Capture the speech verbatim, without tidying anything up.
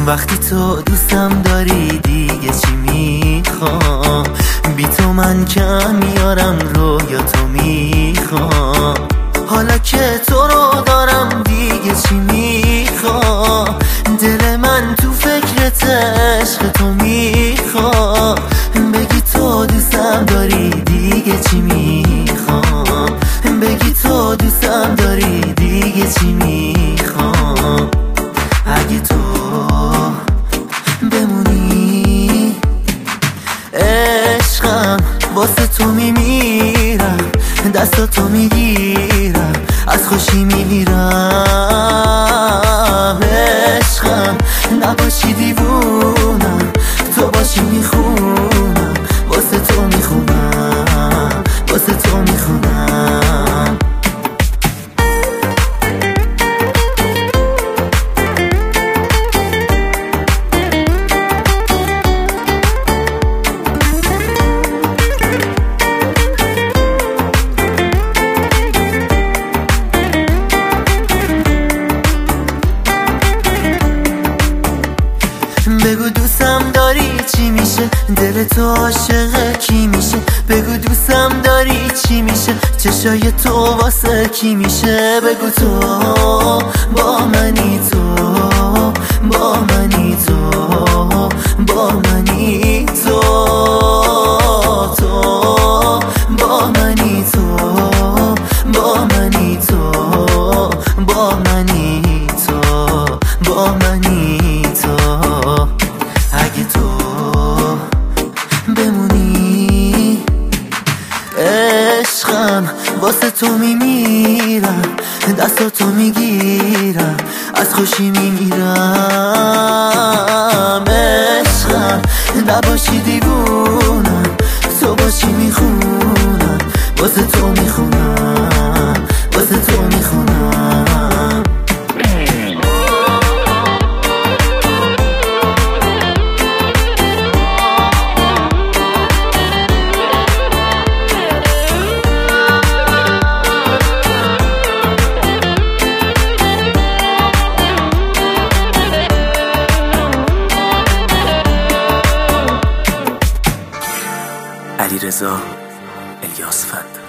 وقتی تو دوستم داری دیگه چی میخوام؟ بی تو من کم میارم رویا تو میخوام. حالا که تو رو دارم دیگه چی میخوام؟ دل من تو فکرت عشق تو میخوام. بگی تو دوستم داری دیگه چی میخوام؟ بگی تو دوستم داری دیگه چی میخوام؟ اگه تو بمونی عشقم واسه تو میمیرم، دستاتو میگیرم از خوشی میمیرم. عشقم نباشی دیوونم، تو باشی میخونم، واسه تو میخونم، واسه تو میخونم. بگو دوستم داری چی میشه؟ دل تو عاشق کی میشه؟ بگو دوستم داری چی میشه؟ چشای تو واسه کی میشه؟ بگو تو با منی، تو با منی، تو با منی، تو تو با منی، تو با منی، تو با منی، تو با منی، تو. اگه تو بمونی عشقم واسه تو میمیرم، دستاتو میگیرم از خوشی میمیرم. عشقم نباشی دیوونم، تو باشی میخونم، واسه تو میخونم، واسه تو میخونم. علیرضا الیاس فند.